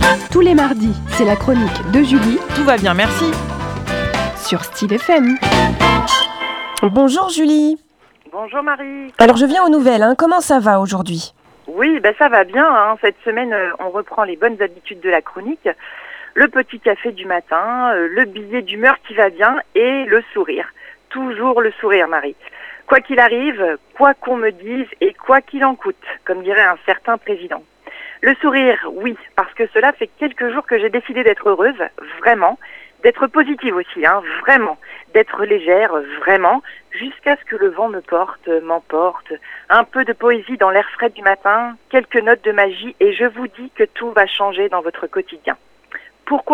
Tous les mardis, c'est la chronique de Julie Tout va bien, merci. sur Style FM. Bonjour Julie. Bonjour Marie. Alors je viens aux nouvelles, comment ça va aujourd'hui? Oui, ça va bien. Cette semaine, on reprend les bonnes habitudes de la chronique. Le petit café du matin, le billet d'humeur qui va bien et le sourire. Toujours le sourire, Marie. Quoi qu'il arrive, quoi qu'on me dise et quoi qu'il en coûte, comme dirait un certain président. Le sourire, oui, parce que cela fait quelques jours que j'ai décidé d'être heureuse, vraiment. D'être positive aussi, vraiment. D'être légère, vraiment, jusqu'à ce que le vent m'emporte. Un peu de poésie dans l'air frais du matin, quelques notes de magie, et je vous dis que tout va changer dans votre quotidien. Pourquoi ?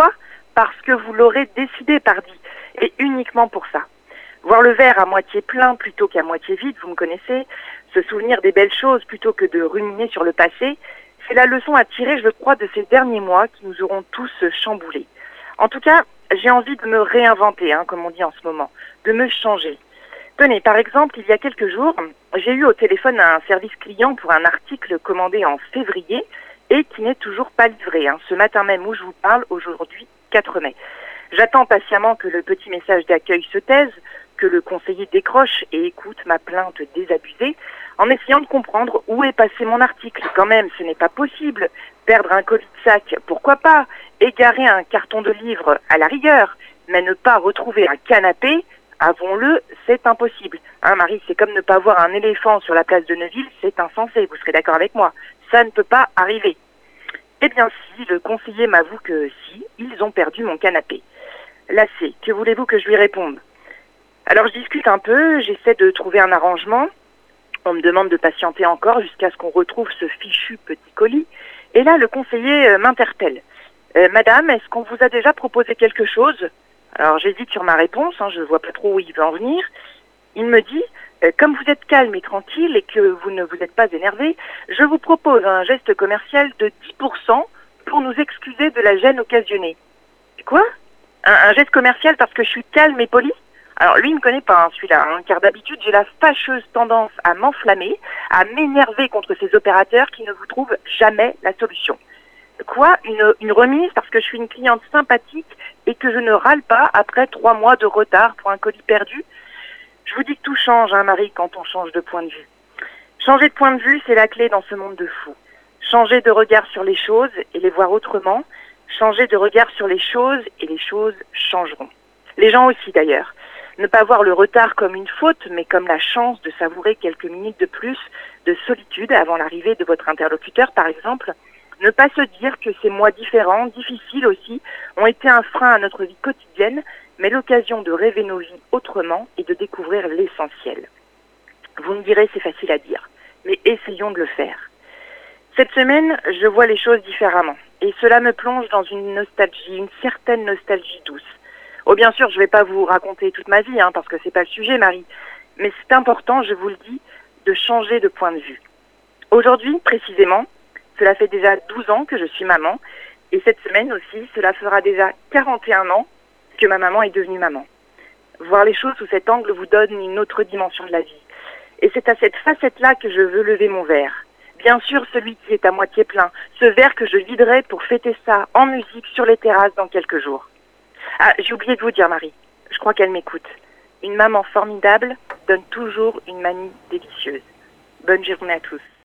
Parce que vous l'aurez décidé, pardi, et uniquement pour ça. Voir le verre à moitié plein plutôt qu'à moitié vide, vous me connaissez, se souvenir des belles choses plutôt que de ruminer sur le passé, c'est la leçon à tirer, je crois, de ces derniers mois qui nous auront tous chamboulés. En tout cas, j'ai envie de me réinventer, comme on dit en ce moment, de me changer. Tenez, par exemple, il y a quelques jours, j'ai eu au téléphone un service client pour un article commandé en février et qui n'est toujours pas livré. Ce matin même où je vous parle, aujourd'hui 4 mai. J'attends patiemment que le petit message d'accueil se taise, que le conseiller décroche et écoute ma plainte désabusée, en essayant de comprendre où est passé mon article. Quand même, ce n'est pas possible. Perdre un colis de sac, pourquoi pas? Égarer un carton de livres, à la rigueur. Mais ne pas retrouver un canapé, avouons-le, c'est impossible. Marie, c'est comme ne pas voir un éléphant sur la place de Neuville, c'est insensé, vous serez d'accord avec moi. Ça ne peut pas arriver. Eh bien si, le conseiller m'avoue que si, ils ont perdu mon canapé. Lassé, que voulez-vous que je lui réponde? Alors je discute un peu, j'essaie de trouver un arrangement. On me demande de patienter encore jusqu'à ce qu'on retrouve ce fichu petit colis. Et là, le conseiller m'interpelle. Madame, est-ce qu'on vous a déjà proposé quelque chose? Alors j'hésite sur ma réponse, je ne vois pas trop où il veut en venir. Il me dit, comme vous êtes calme et tranquille et que vous ne vous êtes pas énervé, je vous propose un geste commercial de 10% pour nous excuser de la gêne occasionnée. Quoi? Un geste commercial parce que je suis calme et poli? Alors lui, il ne me connaît pas, celui-là, car d'habitude, j'ai la fâcheuse tendance à m'enflammer, à m'énerver contre ces opérateurs qui ne vous trouvent jamais la solution. Quoi? Une remise parce que je suis une cliente sympathique et que je ne râle pas après 3 mois de retard pour un colis perdu? Je vous dis que tout change, Marie, quand on change de point de vue. Changer de point de vue, c'est la clé dans ce monde de fous. Changer de regard sur les choses et les voir autrement. Changer de regard sur les choses et les choses changeront. Les gens aussi, d'ailleurs. Ne pas voir le retard comme une faute, mais comme la chance de savourer quelques minutes de plus de solitude avant l'arrivée de votre interlocuteur, par exemple. Ne pas se dire que ces mois différents, difficiles aussi, ont été un frein à notre vie quotidienne, mais l'occasion de rêver nos vies autrement et de découvrir l'essentiel. Vous me direz, c'est facile à dire, mais essayons de le faire. Cette semaine, je vois les choses différemment, et cela me plonge dans une nostalgie, une certaine nostalgie douce. Oh, bien sûr, je ne vais pas vous raconter toute ma vie, parce que c'est pas le sujet, Marie. Mais c'est important, je vous le dis, de changer de point de vue. Aujourd'hui, précisément, cela fait déjà 12 ans que je suis maman. Et cette semaine aussi, cela fera déjà 41 ans que ma maman est devenue maman. Voir les choses sous cet angle vous donne une autre dimension de la vie. Et c'est à cette facette-là que je veux lever mon verre. Bien sûr, celui qui est à moitié plein. Ce verre que je viderai pour fêter ça en musique sur les terrasses dans quelques jours. J'ai oublié de vous dire, Marie. Je crois qu'elle m'écoute. Une maman formidable donne toujours une manie délicieuse. Bonne journée à tous.